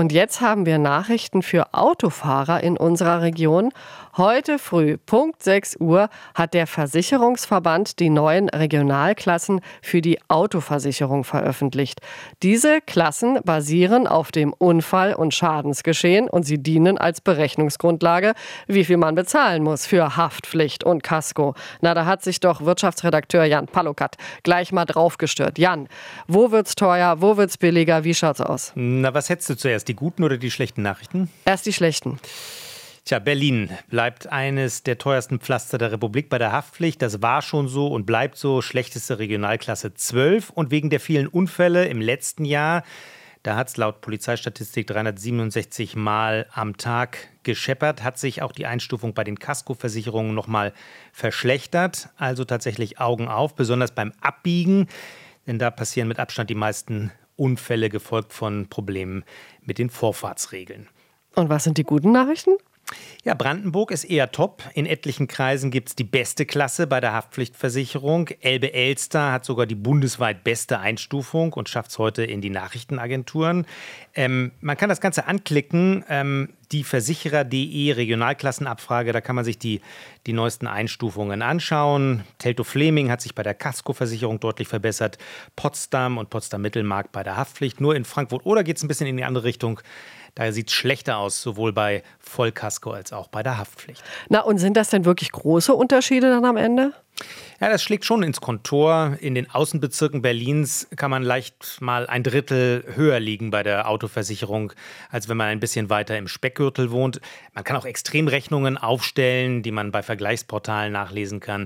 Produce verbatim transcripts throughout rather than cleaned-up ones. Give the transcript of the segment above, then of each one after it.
Und jetzt haben wir Nachrichten für Autofahrer in unserer Region. Heute früh, Punkt sechs Uhr, hat der Versicherungsverband die neuen Regionalklassen für die Autoversicherung veröffentlicht. Diese Klassen basieren auf dem Unfall- und Schadensgeschehen und sie dienen als Berechnungsgrundlage, wie viel man bezahlen muss für Haftpflicht und Kasko. Na, da hat sich doch Wirtschaftsredakteur Jan Palukat gleich mal draufgestört. Jan, wo wird's teuer, wo wird's billiger, wie schaut's aus? Na, was hättest du zuerst, die guten oder die schlechten Nachrichten? Erst die schlechten. Tja, Berlin bleibt eines der teuersten Pflaster der Republik bei der Haftpflicht. Das war schon so und bleibt so. Schlechteste Regionalklasse zwölf. Und wegen der vielen Unfälle im letzten Jahr, da hat es laut Polizeistatistik dreihundertsiebenundsechzig Mal am Tag gescheppert, hat sich auch die Einstufung bei den Kaskoversicherungen nochmal verschlechtert. Also tatsächlich Augen auf, besonders beim Abbiegen. Denn da passieren mit Abstand die meisten Unfälle, gefolgt von Problemen mit den Vorfahrtsregeln. Und was sind die guten Nachrichten? Ja, Brandenburg ist eher top. In etlichen Kreisen gibt es die beste Klasse bei der Haftpflichtversicherung. Elbe-Elster hat sogar die bundesweit beste Einstufung und schafft es heute in die Nachrichtenagenturen. Ähm, man kann das Ganze anklicken, ähm, die Versicherer punkt de Regionalklassenabfrage, da kann man sich die, die neuesten Einstufungen anschauen. Teltow-Fleming hat sich bei der Kaskoversicherung deutlich verbessert. Potsdam und Potsdam-Mittelmark bei der Haftpflicht. Nur in Frankfurt-Oder geht es ein bisschen in die andere Richtung. Daher sieht es schlechter aus, sowohl bei Vollkasko als auch bei der Haftpflicht. Na, und sind das denn wirklich große Unterschiede dann am Ende? Ja, das schlägt schon ins Kontor. In den Außenbezirken Berlins kann man leicht mal ein Drittel höher liegen bei der Autoversicherung, als wenn man ein bisschen weiter im Speckgürtel wohnt. Man kann auch Extremrechnungen aufstellen, die man bei Vergleichsportalen nachlesen kann.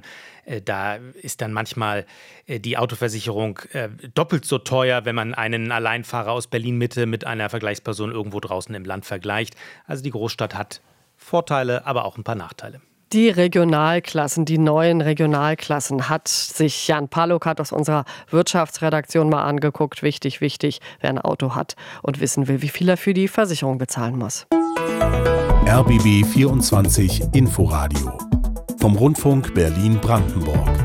Da ist dann manchmal die Autoversicherung doppelt so teuer, wenn man einen Alleinfahrer aus Berlin-Mitte mit einer Vergleichsperson irgendwo draußen im Land vergleicht. Also die Großstadt hat Vorteile, aber auch ein paar Nachteile. Die Regionalklassen, die neuen Regionalklassen, hat sich Jan Palukat aus unserer Wirtschaftsredaktion mal angeguckt. Wichtig, wichtig, wer ein Auto hat und wissen will, wie viel er für die Versicherung bezahlen muss. R B B vierundzwanzig Inforadio vom Rundfunk Berlin-Brandenburg.